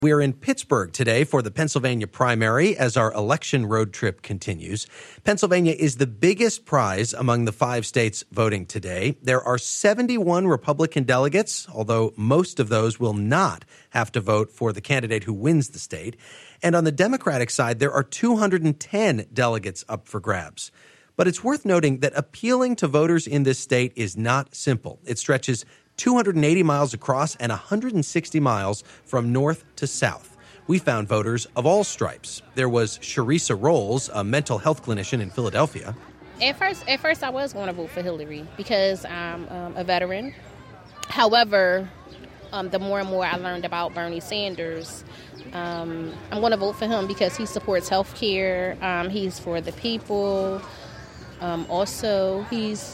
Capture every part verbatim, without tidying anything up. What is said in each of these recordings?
We're in Pittsburgh today for the Pennsylvania primary as our election road trip continues. Pennsylvania is the biggest prize among the five states voting today. There are seventy-one Republican delegates, although most of those will not have to vote for the candidate who wins the state. And on the Democratic side, there are two hundred ten delegates up for grabs. But it's worth noting that appealing to voters in this state is not simple. It stretches two hundred eighty miles across and one hundred sixty miles from north to south. We found voters of all stripes. There was Sharisa Rolls, a mental health clinician in Philadelphia. At first, at first I was going to vote for Hillary because I'm um, a veteran. However, um, the more and more I learned about Bernie Sanders, um, I'm going to vote for him because he supports health care. Um, he's for the people. Um, also, he's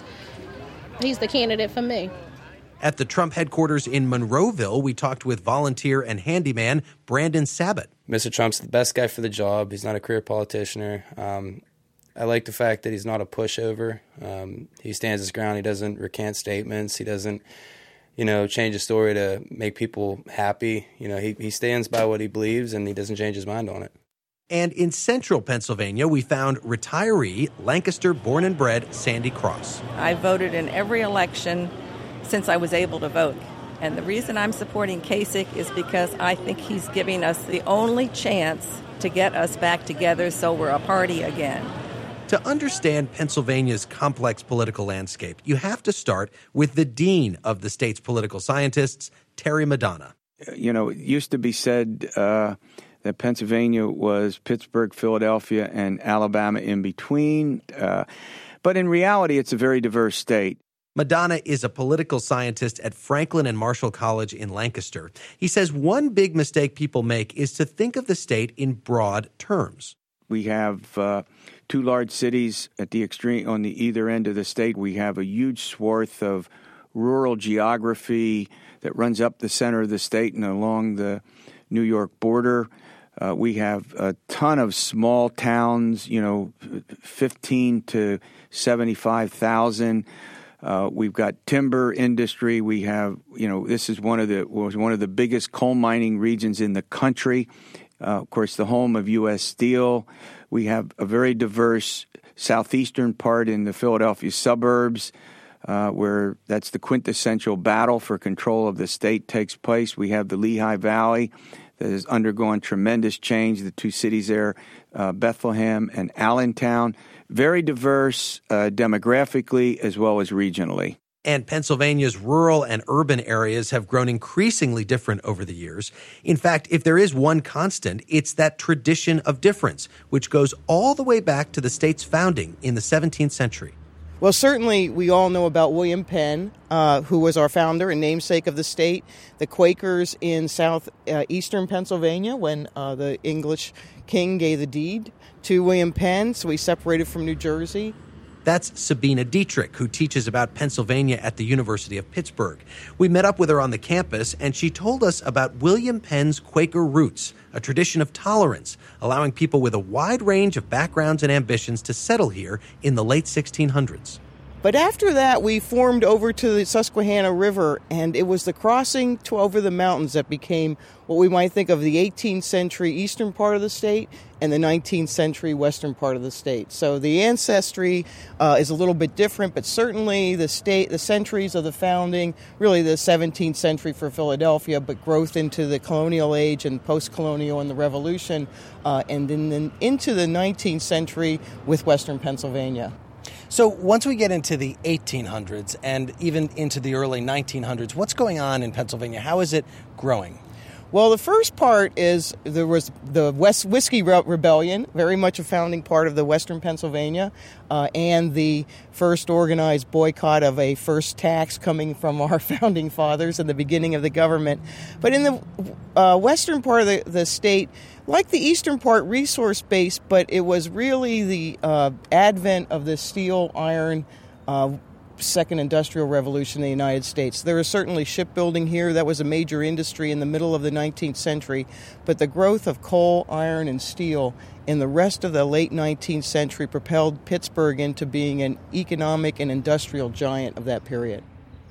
he's the candidate for me. At the Trump headquarters in Monroeville, we talked with volunteer and handyman Brandon Sabat. Mister Trump's the best guy for the job. He's not a career politician. Um, I like the fact that he's not a pushover. Um, he stands his ground. He doesn't recant statements. He doesn't, you know, change a story to make people happy. You know, he, he stands by what he believes, and he doesn't change his mind on it. And in central Pennsylvania, we found retiree, Lancaster born and bred Sandy Cross. I voted in every election since I was able to vote. And the reason I'm supporting Kasich is because I think he's giving us the only chance to get us back together so we're a party again. To understand Pennsylvania's complex political landscape, you have to start with the dean of the state's political scientists, Terry Madonna. You know, it used to be said uh, that Pennsylvania was Pittsburgh, Philadelphia, and Alabama in between. Uh, but in reality, it's a very diverse state. Madonna is a political scientist at Franklin and Marshall College in Lancaster. He says one big mistake people make is to think of the state in broad terms. We have uh, two large cities at the extreme on the either end of the state. We have a huge swath of rural geography that runs up the center of the state and along the New York border. Uh, we have a ton of small towns, you know, fifteen to seventy-five thousand. Uh, we've got timber industry. We have, you know, this is one of the was one of the biggest coal mining regions in the country. Uh, of course, the home of U S Steel. We have a very diverse southeastern part in the Philadelphia suburbs, uh, where that's the quintessential battle for control of the state takes place. We have the Lehigh Valley that has undergone tremendous change. The two cities there, uh, Bethlehem and Allentown. Very diverse uh, demographically as well as regionally. And Pennsylvania's rural and urban areas have grown increasingly different over the years. In fact, if there is one constant, it's that tradition of difference, which goes all the way back to the state's founding in the seventeenth century. Well, certainly we all know about William Penn, uh, who was our founder and namesake of the state, the Quakers in southeastern uh, Pennsylvania when uh, the English king gave the deed to William Penn, so he separated from New Jersey. That's Sabina Dietrich, who teaches about Pennsylvania at the University of Pittsburgh. We met up with her on the campus, and she told us about William Penn's Quaker roots, a tradition of tolerance, allowing people with a wide range of backgrounds and ambitions to settle here in the late sixteen hundreds. But after that, we formed over to the Susquehanna River, and it was the crossing to over the mountains that became what we might think of the eighteenth century eastern part of the state and the nineteenth century western part of the state. So the ancestry uh, is a little bit different, but certainly the state, the centuries of the founding, really the seventeenth century for Philadelphia, but growth into the colonial age and post-colonial and the Revolution, uh, and then, then into the nineteenth century with western Pennsylvania. So once we get into the eighteen hundreds and even into the early nineteen hundreds, what's going on in Pennsylvania? How is it growing? Well, the first part is there was the West Whiskey Re- Rebellion, very much a founding part of the Western Pennsylvania, uh, and the first organized boycott of a first tax coming from our founding fathers and the beginning of the government. But in the uh, western part of the, the state, like the eastern part, resource-based, but it was really the uh, advent of the steel, iron, uh, second industrial revolution in the United States. There was certainly shipbuilding here. That was a major industry in the middle of the nineteenth century. But the growth of coal, iron, and steel in the rest of the late nineteenth century propelled Pittsburgh into being an economic and industrial giant of that period.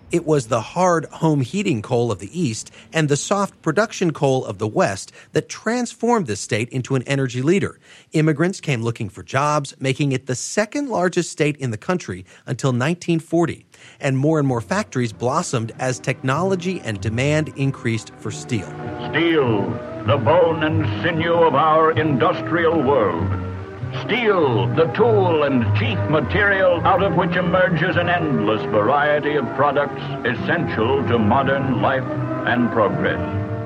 It was the hard home heating coal of the East and the soft production coal of the West that transformed the state into an energy leader. Immigrants came looking for jobs, making it the second largest state in the country until nineteen forty. And more and more factories blossomed as technology and demand increased for steel. Steel, the bone and sinew of our industrial world. Steel, the tool and chief material out of which emerges an endless variety of products essential to modern life and progress.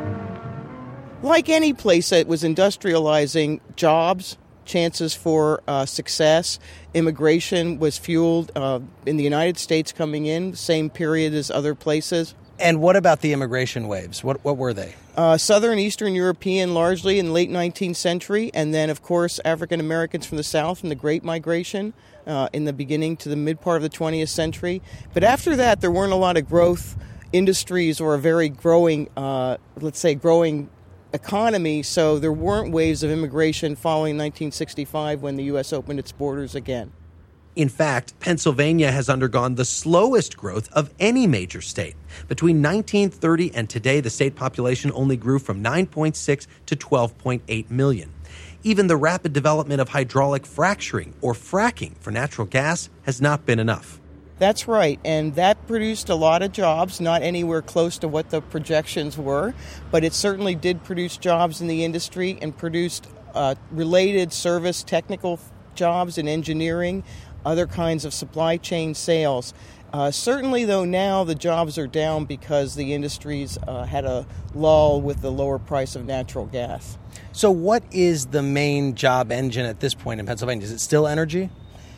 Like any place that was industrializing, jobs, chances for uh, success, immigration was fueled uh, in the United States coming in, same period as other places. And what about the immigration waves? What what were they? Uh, Southern Eastern European largely in the late nineteenth century, and then, of course, African Americans from the South in the Great Migration uh, in the beginning to the mid part of the twentieth century. But after that, there weren't a lot of growth industries or a very growing, uh, let's say, growing economy, so there weren't waves of immigration following nineteen sixty-five when the U S opened its borders again. In fact, Pennsylvania has undergone the slowest growth of any major state. Between nineteen thirty and today, the state population only grew from nine point six to twelve point eight million. Even the rapid development of hydraulic fracturing, or fracking, for natural gas has not been enough. That's right, and that produced a lot of jobs, not anywhere close to what the projections were, but it certainly did produce jobs in the industry and produced uh, related service technical jobs in engineering, other kinds of supply chain sales. Uh, certainly, though, now the jobs are down because the industries uh, had a lull with the lower price of natural gas. So what is the main job engine at this point in Pennsylvania? Is it still energy?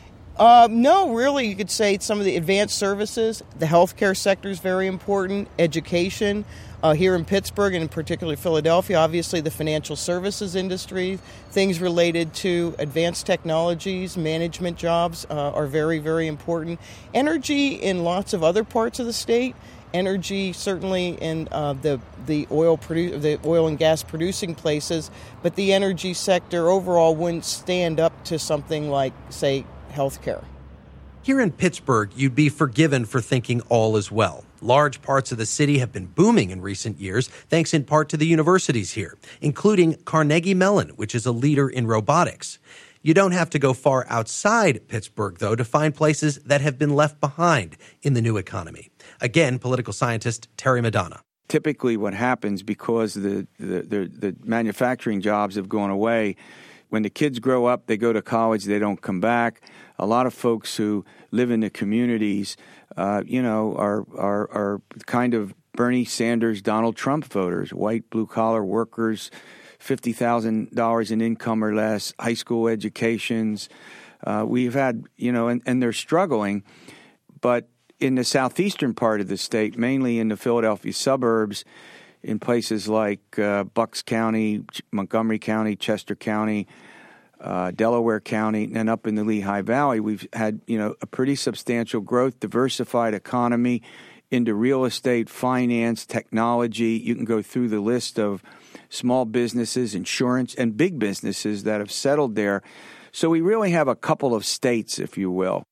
Uh, no, really, you could say some of the advanced services. The healthcare sector is very important. Education. Uh, here in Pittsburgh, and in particular Philadelphia, obviously the financial services industry, things related to advanced technologies, management jobs uh, are very, very important. Energy in lots of other parts of the state. Energy certainly in uh, the the oil produ- the oil and gas producing places, but the energy sector overall wouldn't stand up to something like, say, healthcare. Here in Pittsburgh, you'd be forgiven for thinking all is well. Large parts of the city have been booming in recent years, thanks in part to the universities here, including Carnegie Mellon, which is a leader in robotics. You don't have to go far outside Pittsburgh, though, to find places that have been left behind in the new economy. Again, political scientist Terry Madonna. Typically what happens, because the, the, the, the manufacturing jobs have gone away, when the kids grow up, they go to college, they don't come back. A lot of folks who live in the communities, uh, you know, are, are are kind of Bernie Sanders, Donald Trump voters, white blue-collar workers, fifty thousand dollars in income or less, high school educations. Uh, we've had, you know, and, and they're struggling. But in the southeastern part of the state, mainly in the Philadelphia suburbs, in places like uh, Bucks County, Montgomery County, Chester County, uh, Delaware County, and up in the Lehigh Valley, we've had, you know, a pretty substantial growth, diversified economy into real estate, finance, technology. You can go through the list of small businesses, insurance, and big businesses that have settled there. So we really have a couple of states, if you will.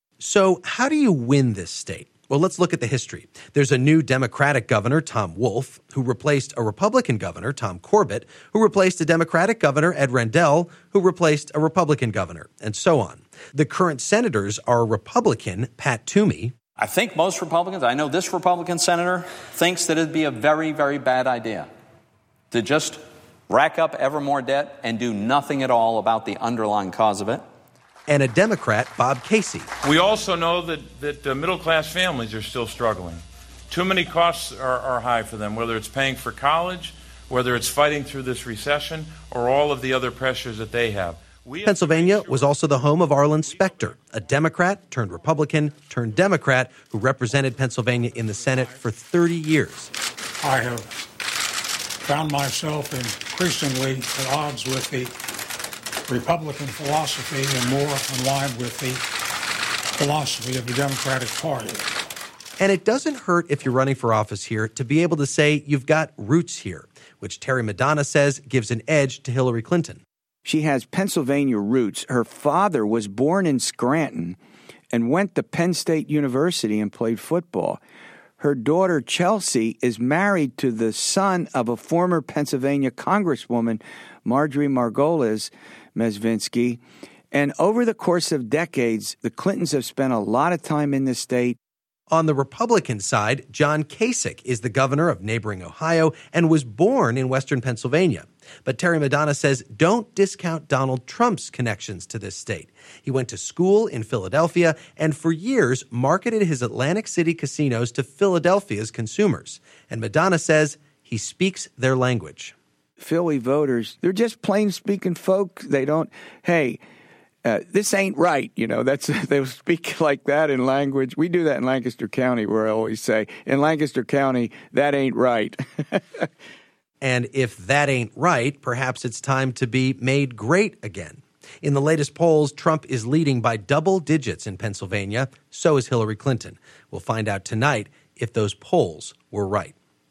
So how do you win this state? Well, let's look at the history. There's a new Democratic governor, Tom Wolf, who replaced a Republican governor, Tom Corbett, who replaced a Democratic governor, Ed Rendell, who replaced a Republican governor, and so on. The current senators are Republican Pat Toomey. I think most Republicans, I know this Republican senator, thinks that it'd be a very, very bad idea to just rack up ever more debt and do nothing at all about the underlying cause of it. And a Democrat, Bob Casey. We also know that, that uh, middle-class families are still struggling. Too many costs are, are high for them, whether it's paying for college, whether it's fighting through this recession, or all of the other pressures that they have. We Pennsylvania have sure was also the home of Arlen Specter, a Democrat turned Republican turned Democrat who represented Pennsylvania in the Senate for thirty years. I have found myself increasingly at odds with the Republican philosophy and more in line with the philosophy of the Democratic Party. And it doesn't hurt if you're running for office here to be able to say you've got roots here, which Terry Madonna says gives an edge to Hillary Clinton. She has Pennsylvania roots. Her father was born in Scranton and went to Penn State University and played football. her daughter, Chelsea, is married to the son of a former Pennsylvania Congresswoman, Marjorie Margolis Mezvinsky. And over the course of decades, the Clintons have spent a lot of time in the state. On the Republican side, John Kasich is the governor of neighboring Ohio and was born in western Pennsylvania. But Terry Madonna says don't discount Donald Trump's connections to this state. He went to school in Philadelphia and for years marketed his Atlantic City casinos to Philadelphia's consumers. And Madonna says he speaks their language. Philly voters, they're just plain-speaking folk. They don't, hey, Uh, this ain't right, you know, that's they'll speak like that in language. We do that in Lancaster County, where I always say, in Lancaster County, that ain't right. And if that ain't right, perhaps it's time to be made great again. In the latest polls, Trump is leading by double digits in Pennsylvania. So is Hillary Clinton. We'll find out tonight if those polls were right.